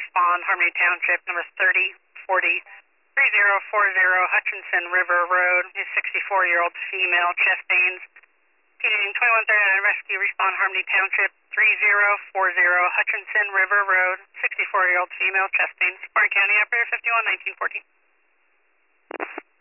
respond, Harmony Township, number 3040 3040 Hutchinson River Road, a 64-year-old female, chest pains. Unit 2139 rescue, respond Harmony Township, 3040 Hutchinson River Road, 64-year-old female, chest pains. Warren County operator 51 1914.